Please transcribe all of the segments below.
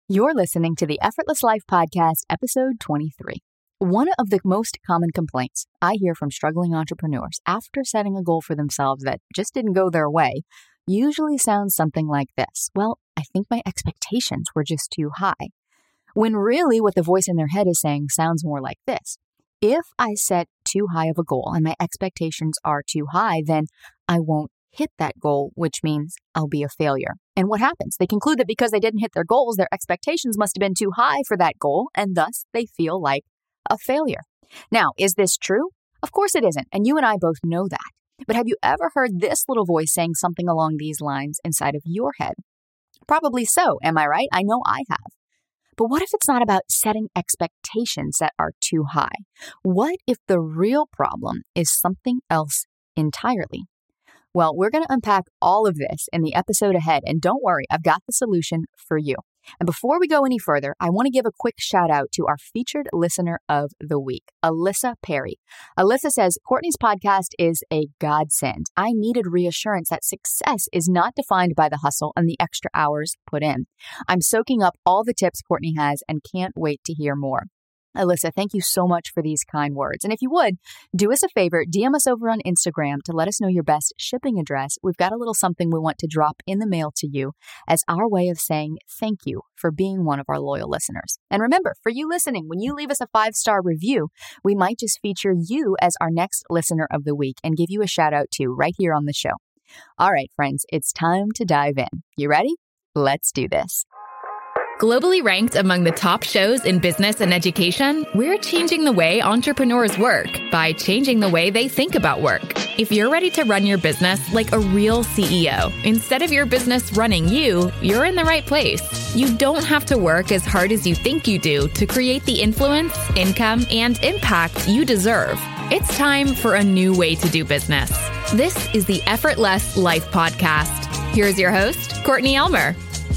You're listening to the Effortless Life Podcast, episode 23. One of the most common complaints I hear from struggling entrepreneurs after setting a goal for themselves that just didn't go their way usually sounds something like this. Well, I think my expectations were just too high. When really what the voice in their head is saying sounds more like this. If I set too high of a goal and my expectations are too high, then I won't hit that goal, which means I'll be a failure. And what happens? They conclude that because they didn't hit their goals, their expectations must have been too high for that goal, and thus they feel like a failure. Now, is this true? Of course it isn't, and you and I both know that. But have you ever heard this little voice saying something along these lines inside of your head? Probably so, am I right? I know I have. But what if it's not about setting expectations that are too high? What if the real problem is something else entirely? Well, we're going to unpack all of this in the episode ahead, and don't worry, I've got the solution for you. And before we go any further, I want to give a quick shout out to our featured listener of the week, Alyssa Perry. Alyssa says, Courtney's podcast is a godsend. I needed reassurance that success is not defined by the hustle and the extra hours put in. I'm soaking up all the tips Courtney has and can't wait to hear more. Alyssa, thank you so much for these kind words. And if you would, do us a favor, DM us over on Instagram to let us know your best shipping address. We've got a little something we want to drop in the mail to you as our way of saying thank you for being one of our loyal listeners. And remember, for you listening, when you leave us a 5-star review, we might just feature you as our next listener of the week and give you a shout out too right here on the show. All right, friends, it's time to dive in. You ready? Let's do this. Globally ranked among the top shows in business and education, we're changing the way entrepreneurs work by changing the way they think about work. If you're ready to run your business like a real CEO, instead of your business running you, you're in the right place. You don't have to work as hard as you think you do to create the influence, income, and impact you deserve. It's time for a new way to do business. This is the Effortless Life Podcast. Here's your host, Courtney Elmer.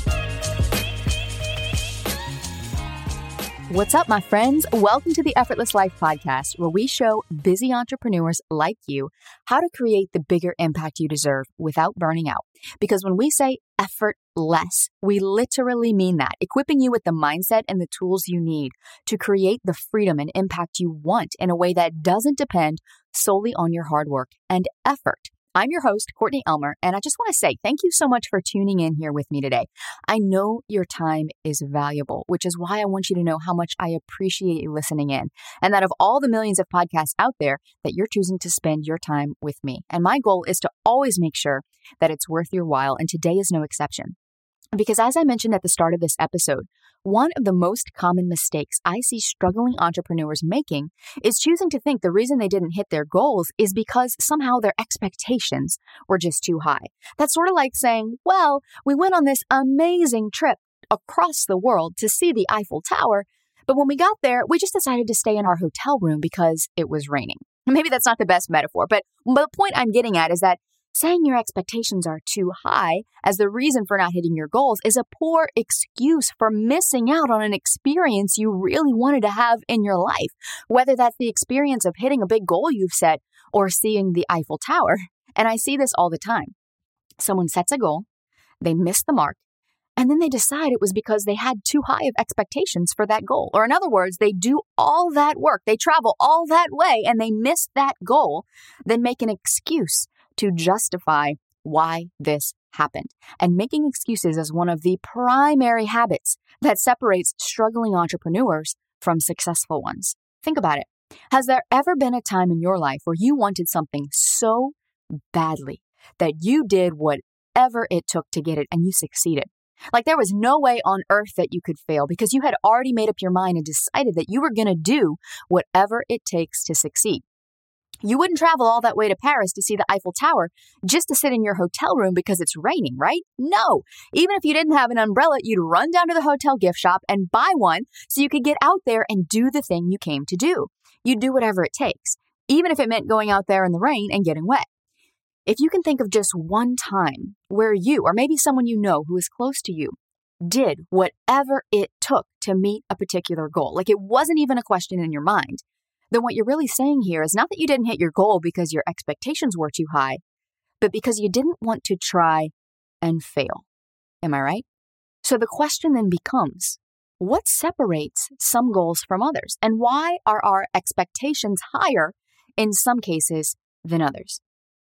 What's up, my friends? Welcome to the Effortless Life Podcast, where we show busy entrepreneurs like you how to create the bigger impact you deserve without burning out. Because when we say effortless, we literally mean that, equipping you with the mindset and the tools you need to create the freedom and impact you want in a way that doesn't depend solely on your hard work and effort. I'm your host, Courtney Elmer, and I just want to say thank you so much for tuning in here with me today. I know your time is valuable, which is why I want you to know how much I appreciate you listening in, and that of all the millions of podcasts out there, that you're choosing to spend your time with me. And my goal is to always make sure that it's worth your while, and today is no exception. Because as I mentioned at the start of this episode, one of the most common mistakes I see struggling entrepreneurs making is choosing to think the reason they didn't hit their goals is because somehow their expectations were just too high. That's sort of like saying, well, we went on this amazing trip across the world to see the Eiffel Tower, but when we got there, we just decided to stay in our hotel room because it was raining. Maybe that's not the best metaphor, but the point I'm getting at is that saying your expectations are too high as the reason for not hitting your goals is a poor excuse for missing out on an experience you really wanted to have in your life, whether that's the experience of hitting a big goal you've set or seeing the Eiffel Tower. And I see this all the time. Someone sets a goal, they miss the mark, and then they decide it was because they had too high of expectations for that goal. Or in other words, they do all that work, they travel all that way, and they miss that goal, then make an excuse to justify why this happened. And making excuses is one of the primary habits that separates struggling entrepreneurs from successful ones. Think about it. Has there ever been a time in your life where you wanted something so badly that you did whatever it took to get it and you succeeded? Like there was no way on earth that you could fail because you had already made up your mind and decided that you were going to do whatever it takes to succeed. You wouldn't travel all that way to Paris to see the Eiffel Tower just to sit in your hotel room because it's raining, right? No. Even if you didn't have an umbrella, you'd run down to the hotel gift shop and buy one so you could get out there and do the thing you came to do. You'd do whatever it takes, even if it meant going out there in the rain and getting wet. If you can think of just one time where you, or maybe someone you know who is close to you, did whatever it took to meet a particular goal, like it wasn't even a question in your mind, then what you're really saying here is not that you didn't hit your goal because your expectations were too high, but because you didn't want to try and fail. Am I right? So the question then becomes, what separates some goals from others? And why are our expectations higher in some cases than others?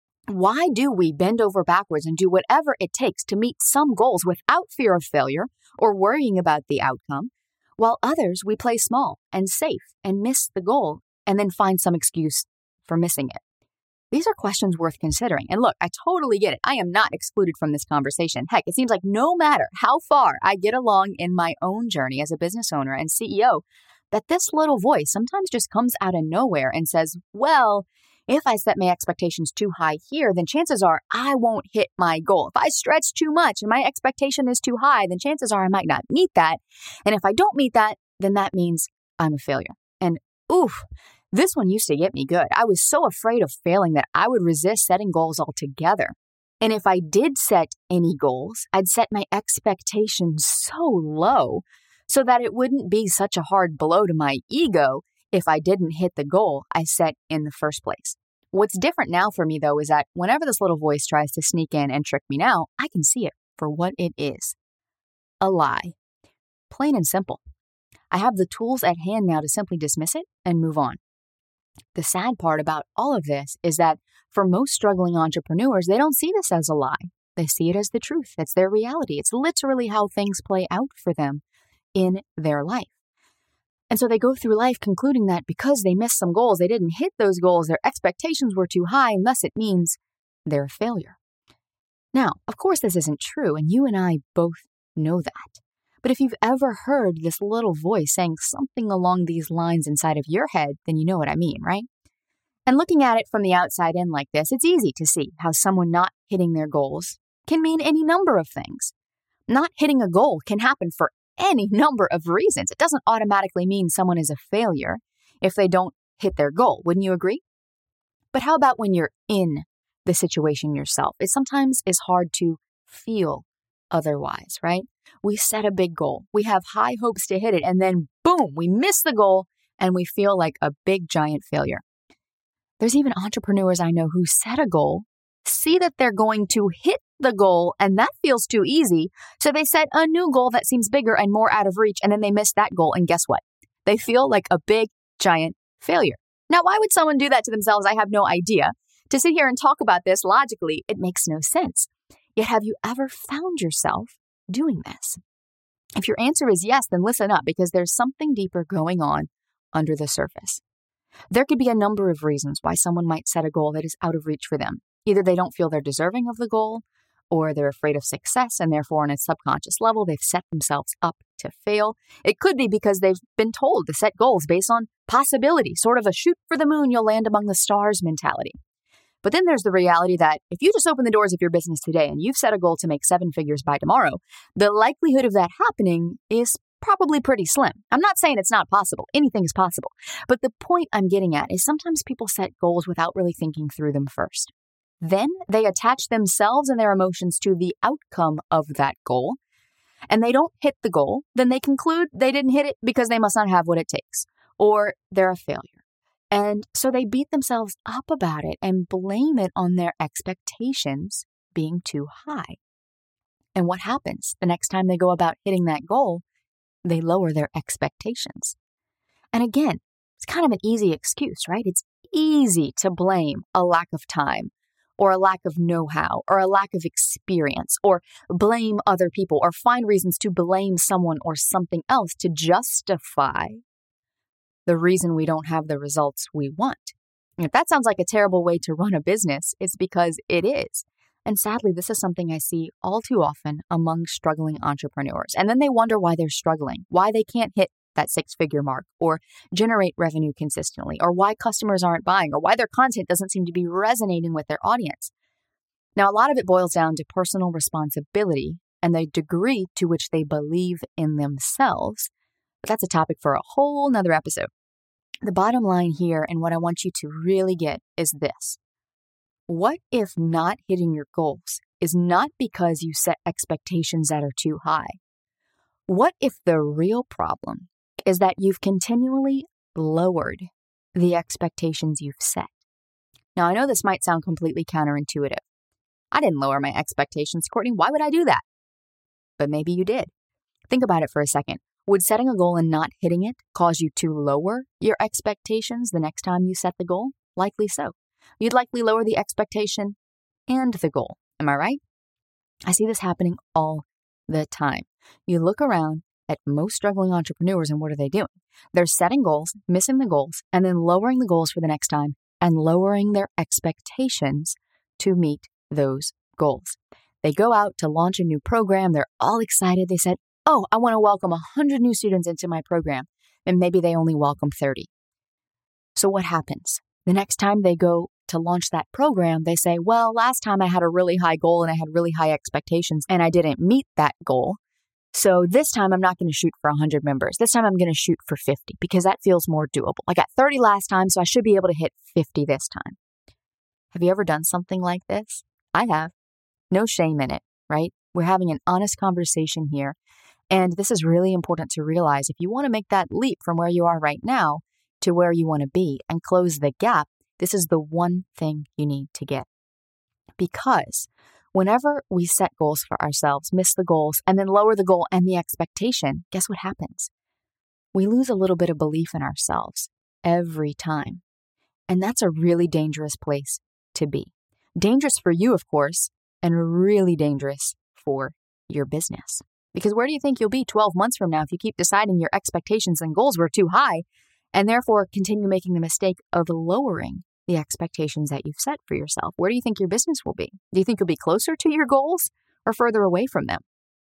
Why do we bend over backwards and do whatever it takes to meet some goals without fear of failure or worrying about the outcome, while others we play small and safe and miss the goal and then find some excuse for missing it? These are questions worth considering. And look, I totally get it. I am not excluded from this conversation. Heck, it seems like no matter how far I get along in my own journey as a business owner and CEO, that this little voice sometimes just comes out of nowhere and says, well, if I set my expectations too high here, then chances are I won't hit my goal. If I stretch too much and my expectation is too high, then chances are I might not meet that. And if I don't meet that, then that means I'm a failure. And oof, this one used to get me good. I was so afraid of failing that I would resist setting goals altogether. And if I did set any goals, I'd set my expectations so low so that it wouldn't be such a hard blow to my ego if I didn't hit the goal I set in the first place. What's different now for me, though, is that whenever this little voice tries to sneak in and trick me now, I can see it for what it is. A lie. Plain and simple. I have the tools at hand now to simply dismiss it and move on. The sad part about all of this is that for most struggling entrepreneurs, they don't see this as a lie. They see it as the truth. It's their reality. It's literally how things play out for them in their life. And so they go through life concluding that because they missed some goals, they didn't hit those goals, their expectations were too high, and thus it means they're a failure. Now, of course, this isn't true, and you and I both know that. But if you've ever heard this little voice saying something along these lines inside of your head, then you know what I mean, right? And looking at it from the outside in like this, it's easy to see how someone not hitting their goals can mean any number of things. Not hitting a goal can happen for any number of reasons. It doesn't automatically mean someone is a failure if they don't hit their goal. Wouldn't you agree? But how about when you're in the situation yourself? It sometimes is hard to feel otherwise, right? We set a big goal. We have high hopes to hit it, and then boom, we miss the goal and we feel like a big giant failure. There's even entrepreneurs I know who set a goal, see that they're going to hit the goal, and that feels too easy. So they set a new goal that seems bigger and more out of reach, and then they miss that goal. And guess what? They feel like a big giant failure. Now, why would someone do that to themselves? I have no idea. To sit here and talk about this logically, it makes no sense. Yet have you ever found yourself doing this? If your answer is yes, then listen up, because there's something deeper going on under the surface. There could be a number of reasons why someone might set a goal that is out of reach for them. Either they don't feel they're deserving of the goal, or they're afraid of success, and therefore on a subconscious level, they've set themselves up to fail. It could be because they've been told to set goals based on possibility, sort of a shoot for the moon, you'll land among the stars mentality. But then there's the reality that if you just open the doors of your business today and you've set a goal to make 7 figures by tomorrow, the likelihood of that happening is probably pretty slim. I'm not saying it's not possible. Anything is possible. But the point I'm getting at is sometimes people set goals without really thinking through them first. Then they attach themselves and their emotions to the outcome of that goal, and they don't hit the goal. Then they conclude they didn't hit it because they must not have what it takes, or they're a failure. And so they beat themselves up about it and blame it on their expectations being too high. And what happens the next time they go about hitting that goal? They lower their expectations. And again, it's kind of an easy excuse, right? It's easy to blame a lack of time, or a lack of know-how, or a lack of experience, or blame other people, or find reasons to blame someone or something else to justify the reason we don't have the results we want. And if that sounds like a terrible way to run a business, it's because it is. And sadly, this is something I see all too often among struggling entrepreneurs. And then they wonder why they're struggling, why they can't hit that 6-figure mark, or generate revenue consistently, or why customers aren't buying, or why their content doesn't seem to be resonating with their audience. Now, a lot of it boils down to personal responsibility and the degree to which they believe in themselves. But that's a topic for a whole nother episode. The bottom line here, and what I want you to really get, is this. What if not hitting your goals is not because you set expectations that are too high? What if the real problem is that you've continually lowered the expectations you've set? Now, I know this might sound completely counterintuitive. I didn't lower my expectations, Courtney. Why would I do that? But maybe you did. Think about it for a second. Would setting a goal and not hitting it cause you to lower your expectations the next time you set the goal? Likely so. You'd likely lower the expectation and the goal. Am I right? I see this happening all the time. You look around at most struggling entrepreneurs and what are they doing? They're setting goals, missing the goals, and then lowering the goals for the next time and lowering their expectations to meet those goals. They go out to launch a new program. They're all excited. They said, oh, I want to welcome 100 new students into my program. And maybe they only welcome 30. So what happens? The next time they go to launch that program, they say, well, last time I had a really high goal and I had really high expectations and I didn't meet that goal. So this time I'm not going to shoot for 100 members. This time I'm going to shoot for 50 because that feels more doable. I got 30 last time, so I should be able to hit 50 this time. Have you ever done something like this? I have. No shame in it, right? We're having an honest conversation here. And this is really important to realize. If you want to make that leap from where you are right now to where you want to be and close the gap, this is the one thing you need to get. Because whenever we set goals for ourselves, miss the goals, and then lower the goal and the expectation, guess what happens? We lose a little bit of belief in ourselves every time. And that's a really dangerous place to be. Dangerous for you, of course, and really dangerous for your business. Because where do you think you'll be 12 months from now if you keep deciding your expectations and goals were too high and therefore continue making the mistake of lowering the expectations that you've set for yourself? Where do you think your business will be? Do you think you'll be closer to your goals or further away from them?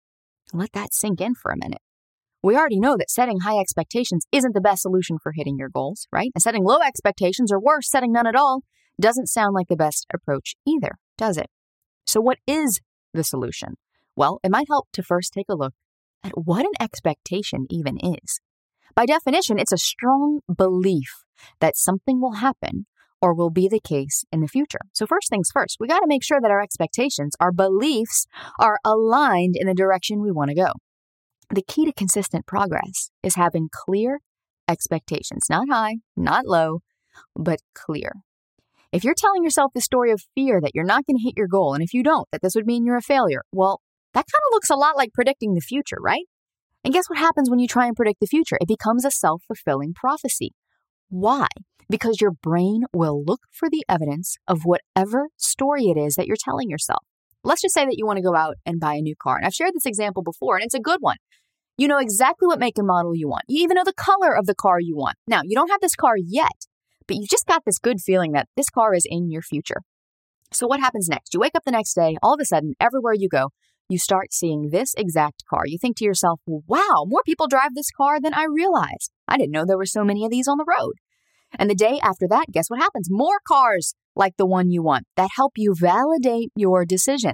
Let that sink in for a minute. We already know that setting high expectations isn't the best solution for hitting your goals, right? And setting low expectations, or worse, setting none at all, doesn't sound like the best approach either, does it? So what is the solution? Well, it might help to first take a look at what an expectation even is. By definition, it's a strong belief that something will happen or will be the case in the future. So first things first, we got to make sure that our expectations, our beliefs, are aligned in the direction we want to go. The key to consistent progress is having clear expectations, not high, not low, but clear. If you're telling yourself the story of fear that you're not going to hit your goal, and if you don't, that this would mean you're a failure, well, that kind of looks a lot like predicting the future, right? And guess what happens when you try and predict the future? It becomes a self-fulfilling prophecy. Why? Because your brain will look for the evidence of whatever story it is that you're telling yourself. Let's just say that you want to go out and buy a new car. And I've shared this example before, and it's a good one. You know exactly what make and model you want. You even know the color of the car you want. Now, you don't have this car yet, but you've just got this good feeling that this car is in your future. So what happens next? You wake up the next day, all of a sudden, everywhere you go, you start seeing this exact car. You think to yourself, wow, more people drive this car than I realized. I didn't know there were so many of these on the road. And the day after that, guess what happens? More cars like the one you want that help you validate your decision.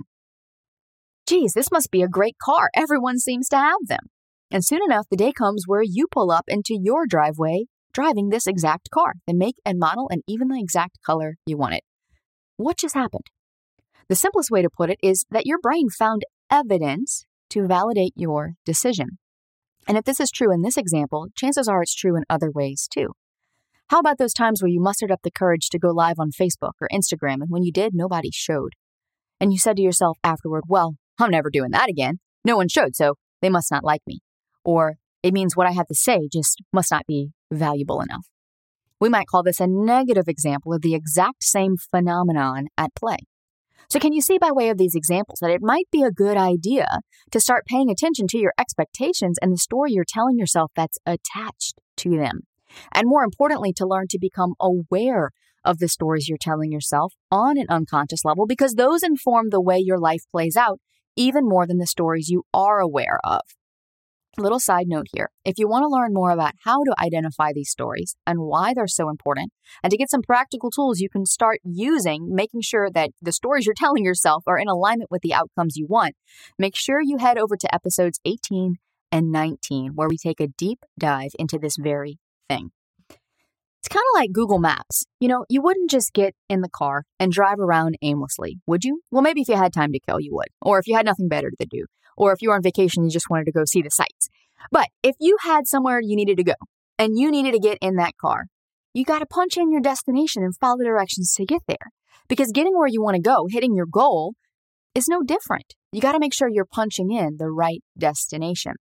Geez, this must be a great car. Everyone seems to have them. And soon enough, the day comes where you pull up into your driveway driving this exact car, the make and model, and even the exact color you wanted. What just happened? The simplest way to put it is that your brain found evidence to validate your decision. And if this is true in this example, chances are it's true in other ways too. How about those times where you mustered up the courage to go live on Facebook or Instagram, and when you did, nobody showed? And you said to yourself afterward, well, I'm never doing that again. No one showed, so they must not like me. Or it means what I have to say just must not be valuable enough. We might call this a negative example of the exact same phenomenon at play. So can you see by way of these examples that it might be a good idea to start paying attention to your expectations and the story you're telling yourself that's attached to them? And more importantly, to learn to become aware of the stories you're telling yourself on an unconscious level, because those inform the way your life plays out even more than the stories you are aware of. Little side note here. If you want to learn more about how to identify these stories and why they're so important, and to get some practical tools you can start using, making sure that the stories you're telling yourself are in alignment with the outcomes you want, make sure you head over to episodes 18 and 19, where we take a deep dive into this very thing. It's kind of like Google Maps. You know, you wouldn't just get in the car and drive around aimlessly, would you? Well, maybe if you had time to kill, you would. Or if you had nothing better to do. Or if you were on vacation, you just wanted to go see the sights. But if you had somewhere you needed to go and you needed to get in that car, you got to punch in your destination and follow the directions to get there. Because getting where you want to go, hitting your goal, is no different. You got to make sure you're punching in the right destination.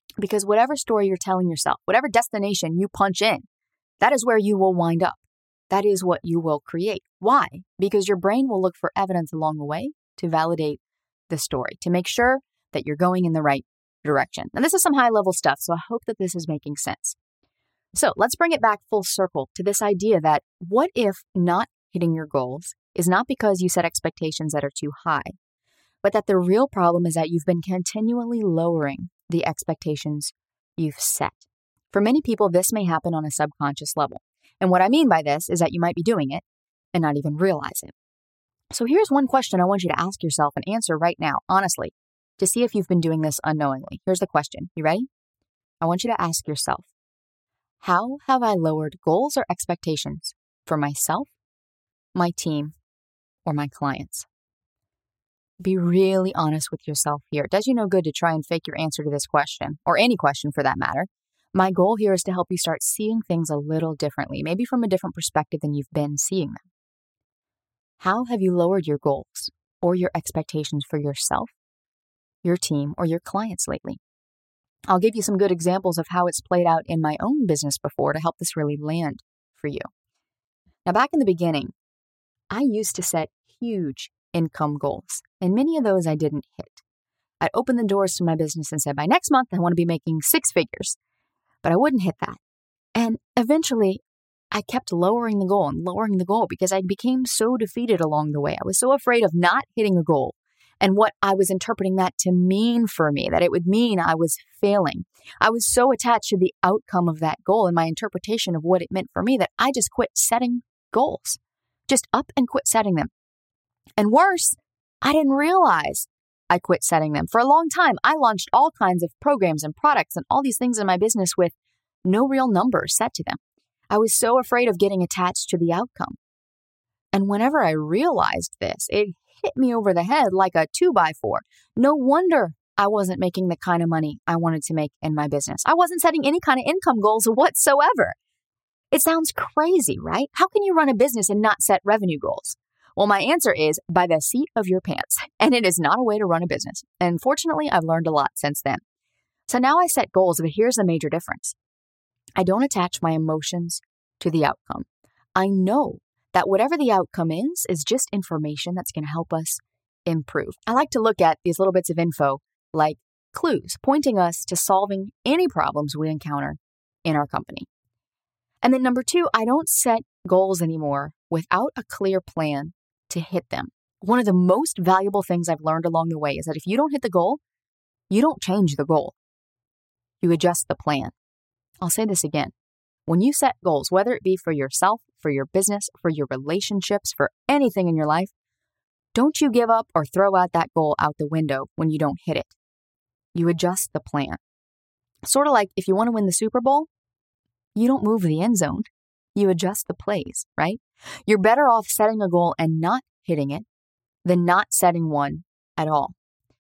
Because whatever story you're telling yourself, whatever destination you punch in, that is where you will wind up. That is what you will create. Why? Because your brain will look for evidence along the way to validate the story, to make sure that you're going in the right direction. And this is some high-level stuff, so I hope that this is making sense. So let's bring it back full circle to this idea that what if not hitting your goals is not because you set expectations that are too high, but that the real problem is that you've been continually lowering the expectations you've set. For many people, this may happen on a subconscious level. And what I mean by this is that you might be doing it and not even realize it. So here's one question I want you to ask yourself and answer right now, honestly, to see if you've been doing this unknowingly. Here's the question. You ready? I want you to ask yourself, how have I lowered goals or expectations for myself, my team, or my clients? Be really honest with yourself here. It does you no good to try and fake your answer to this question, or any question for that matter. My goal here is to help you start seeing things a little differently, maybe from a different perspective than you've been seeing them. How have you lowered your goals or your expectations for yourself, your team, or your clients lately? I'll give you some good examples of how it's played out in my own business before to help this really land for you. Now, back in the beginning, I used to set huge income goals, and many of those I didn't hit. I'd open the doors to my business and say, by next month, I want to be making 6 figures, but I wouldn't hit that. And eventually, I kept lowering the goal because I became so defeated along the way. I was so afraid of not hitting a goal and what I was interpreting that to mean for me, that it would mean I was failing. I was so attached to the outcome of that goal and my interpretation of what it meant for me that I just quit setting goals, just up and quit setting them. And worse, I didn't realize I quit setting them. For a long time, I launched all kinds of programs and products and all these things in my business with no real numbers set to them. I was so afraid of getting attached to the outcome. And whenever I realized this, it hit me over the head like a 2x4. No wonder I wasn't making the kind of money I wanted to make in my business. I wasn't setting any kind of income goals whatsoever. It sounds crazy, right? How can you run a business and not set revenue goals? Well, my answer is by the seat of your pants. And it is not a way to run a business. And fortunately, I've learned a lot since then. So now I set goals, but here's the major difference. I don't attach my emotions to the outcome. I know that whatever the outcome is just information that's going to help us improve. I like to look at these little bits of info like clues, pointing us to solving any problems we encounter in our company. And then number 2, I don't set goals anymore without a clear plan to hit them. One of the most valuable things I've learned along the way is that if you don't hit the goal, you don't change the goal. You adjust the plan. I'll say this again. When you set goals, whether it be for yourself, for your business, for your relationships, for anything in your life, don't you give up or throw out that goal out the window when you don't hit it. You adjust the plan. Sort of like if you want to win the Super Bowl, you don't move the end zone. You adjust the plays, right? You're better off setting a goal and not hitting it than not setting one at all.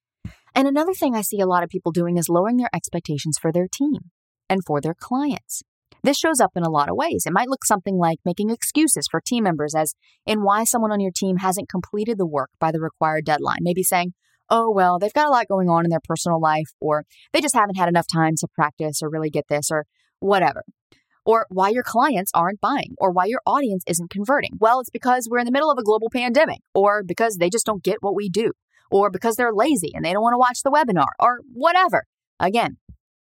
And another thing I see a lot of people doing is lowering their expectations for their team and for their clients. This shows up in a lot of ways. It might look something like making excuses for team members as in why someone on your team hasn't completed the work by the required deadline. Maybe saying, oh, well, they've got a lot going on in their personal life, or they just haven't had enough time to practice or really get this, or whatever. Or why your clients aren't buying, or why your audience isn't converting. Well, it's because we're in the middle of a global pandemic, or because they just don't get what we do, or because they're lazy and they don't want to watch the webinar, or whatever. Again,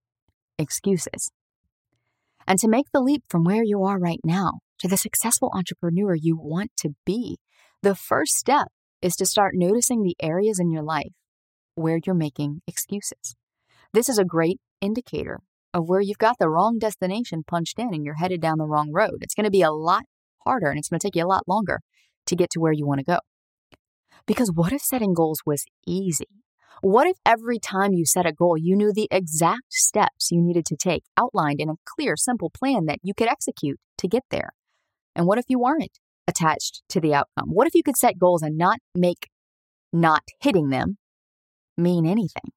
excuses. And to make the leap from where you are right now to the successful entrepreneur you want to be, the first step is to start noticing the areas in your life where you're making excuses. This is a great indicator of where you've got the wrong destination punched in and you're headed down the wrong road. It's going to be a lot harder and it's going to take you a lot longer to get to where you want to go. Because what if setting goals was easy? What if every time you set a goal, you knew the exact steps you needed to take, outlined in a clear, simple plan that you could execute to get there? And what if you weren't attached to the outcome? What if you could set goals and not make not hitting them mean anything?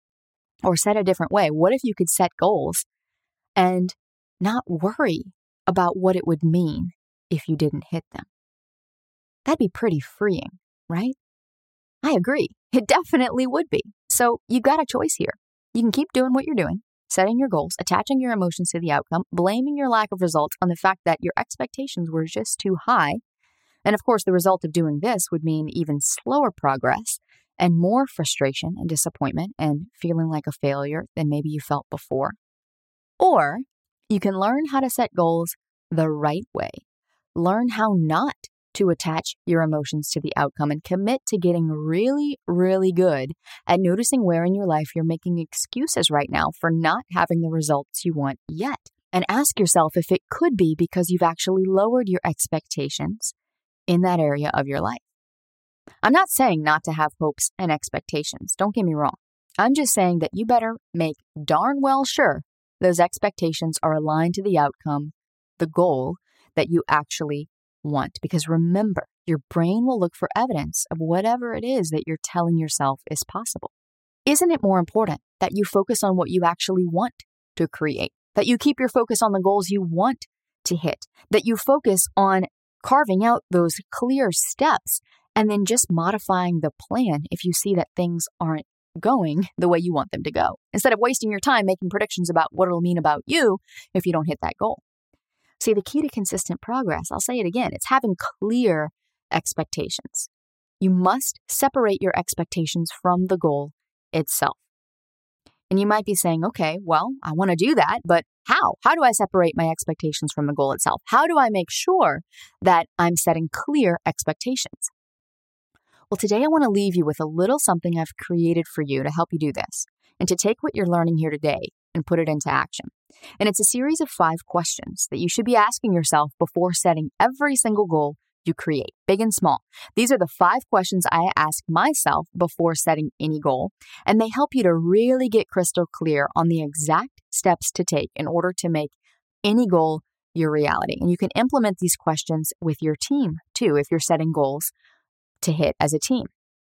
Or said a different way, what if you could set goals and not worry about what it would mean if you didn't hit them? That'd be pretty freeing, right? I agree. It definitely would be. So you've got a choice here. You can keep doing what you're doing, setting your goals, attaching your emotions to the outcome, blaming your lack of results on the fact that your expectations were just too high. And of course, the result of doing this would mean even slower progress and more frustration and disappointment and feeling like a failure than maybe you felt before. Or you can learn how to set goals the right way. Learn how not to attach your emotions to the outcome and commit to getting really, really good at noticing where in your life you're making excuses right now for not having the results you want yet. And ask yourself if it could be because you've actually lowered your expectations in that area of your life. I'm not saying not to have hopes and expectations. Don't get me wrong. I'm just saying that you better make darn well sure those expectations are aligned to the outcome, the goal that you actually want. Because remember, your brain will look for evidence of whatever it is that you're telling yourself is possible. Isn't it more important that you focus on what you actually want to create? That you keep your focus on the goals you want to hit? That you focus on carving out those clear steps and then just modifying the plan if you see that things aren't going the way you want them to go, instead of wasting your time making predictions about what it'll mean about you if you don't hit that goal. See, the key to consistent progress, I'll say it again, it's having clear expectations. You must separate your expectations from the goal itself. And you might be saying, okay, well, I want to do that, but how? How do I separate my expectations from the goal itself? How do I make sure that I'm setting clear expectations? Well, today I want to leave you with a little something I've created for you to help you do this and to take what you're learning here today and put it into action. And it's a series of 5 questions that you should be asking yourself before setting every single goal you create, big and small. These are the 5 questions I ask myself before setting any goal, and they help you to really get crystal clear on the exact steps to take in order to make any goal your reality. And you can implement these questions with your team too if you're setting goals to hit as a team.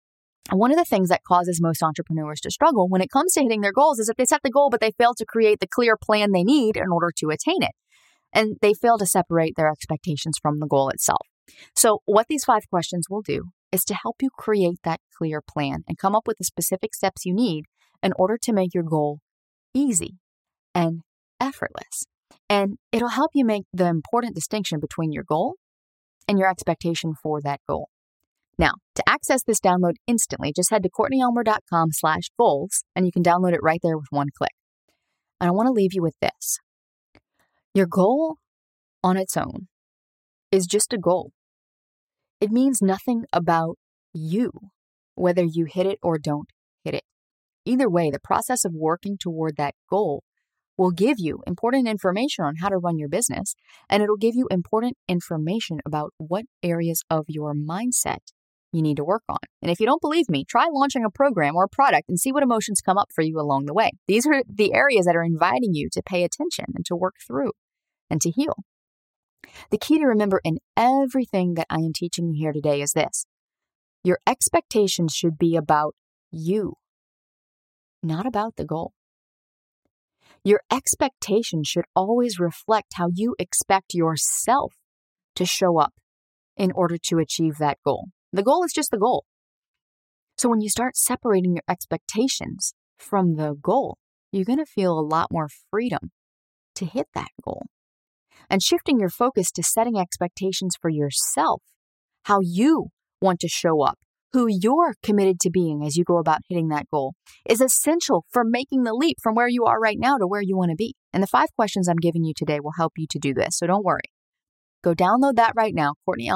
And one of the things that causes most entrepreneurs to struggle when it comes to hitting their goals is that they set the goal, but they fail to create the clear plan they need in order to attain it. And they fail to separate their expectations from the goal itself. So what these 5 questions will do is to help you create that clear plan and come up with the specific steps you need in order to make your goal easy and effortless. And it'll help you make the important distinction between your goal and your expectation for that goal. Now, to access this download instantly, just head to CourtneyElmer.com/goals, and you can download it right there with one click. And I want to leave you with this. Your goal on its own is just a goal. It means nothing about you, whether you hit it or don't hit it. Either way, the process of working toward that goal will give you important information on how to run your business, and it'll give you important information about what areas of your mindset you need to work on. And if you don't believe me, try launching a program or a product and see what emotions come up for you along the way. These are the areas that are inviting you to pay attention and to work through and to heal. The key to remember in everything that I am teaching you here today is this. Your expectations should be about you, not about the goal. Your expectations should always reflect how you expect yourself to show up in order to achieve that goal. The goal is just the goal. So when you start separating your expectations from the goal, you're going to feel a lot more freedom to hit that goal. And shifting your focus to setting expectations for yourself, how you want to show up, who you're committed to being as you go about hitting that goal, is essential for making the leap from where you are right now to where you want to be. And the 5 questions I'm giving you today will help you to do this, so don't worry. Go download that right now,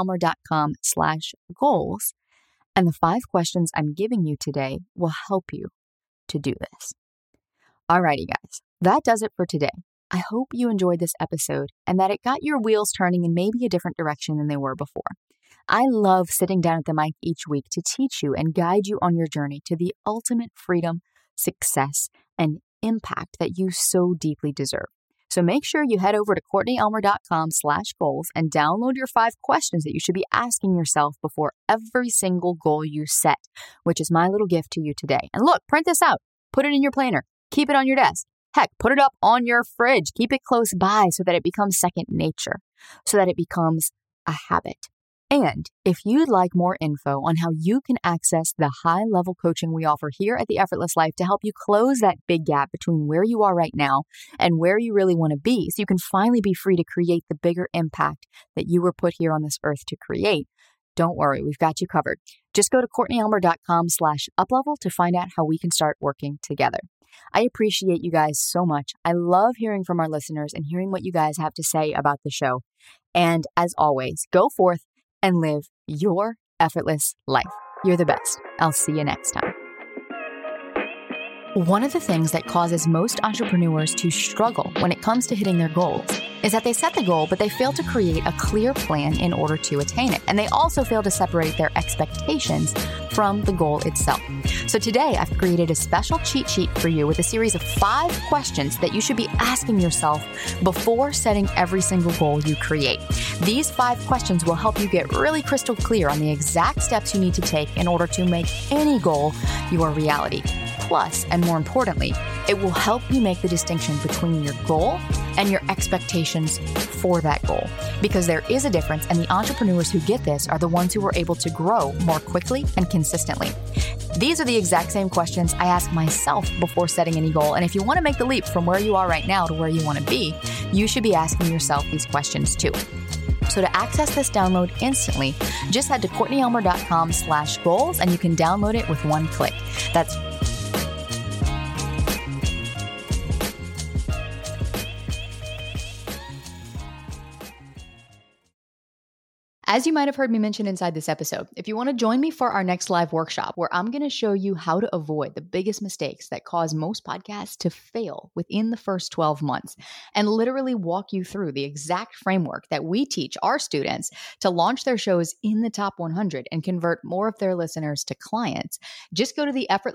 CourtneyElmer.com/goals, and the 5 questions I'm giving you today will help you to do this. Alrighty, guys, that does it for today. I hope you enjoyed this episode and that it got your wheels turning in maybe a different direction than they were before. I love sitting down at the mic each week to teach you and guide you on your journey to the ultimate freedom, success, and impact that you so deeply deserve. So make sure you head over to CourtneyElmer.com/goals and download your 5 questions that you should be asking yourself before every single goal you set, which is my little gift to you today. And look, print this out, put it in your planner, keep it on your desk. Heck, put it up on your fridge, keep it close by so that it becomes second nature, so that it becomes a habit. And if you'd like more info on how you can access the high-level coaching we offer here at The Effortless Life to help you close that big gap between where you are right now and where you really want to be so you can finally be free to create the bigger impact that you were put here on this earth to create, don't worry, we've got you covered. Just go to CourtneyElmer.com/uplevel to find out how we can start working together. I appreciate you guys so much. I love hearing from our listeners and hearing what you guys have to say about the show. And as always, go forth and live your effortless life. You're the best. I'll see you next time. One of the things that causes most entrepreneurs to struggle when it comes to hitting their goals is that they set the goal, but they fail to create a clear plan in order to attain it. And they also fail to separate their expectations from the goal itself. So today, I've created a special cheat sheet for you with a series of 5 questions that you should be asking yourself before setting every single goal you create. These 5 questions will help you get really crystal clear on the exact steps you need to take in order to make any goal your reality. Plus, and more importantly, it will help you make the distinction between your goal and your expectations for that goal. Because there is a difference, and the entrepreneurs who get this are the ones who are able to grow more quickly and consistently. These are the exact same questions I ask myself before setting any goal. And if you want to make the leap from where you are right now to where you want to be, you should be asking yourself these questions too. So to access this download instantly, just head to CourtneyElmer.com/goals and you can download it with one click. That's As you might have heard me mention inside this episode, if you want to join me for our next live workshop where I'm going to show you how to avoid the biggest mistakes that cause most podcasts to fail within the first 12 months and literally walk you through the exact framework that we teach our students to launch their shows in the top 100 and convert more of their listeners to clients, just go to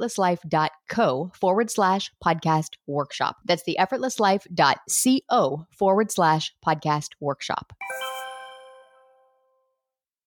theeffortlesslife.co/podcast workshop. That's theeffortlesslife.co/podcast workshop.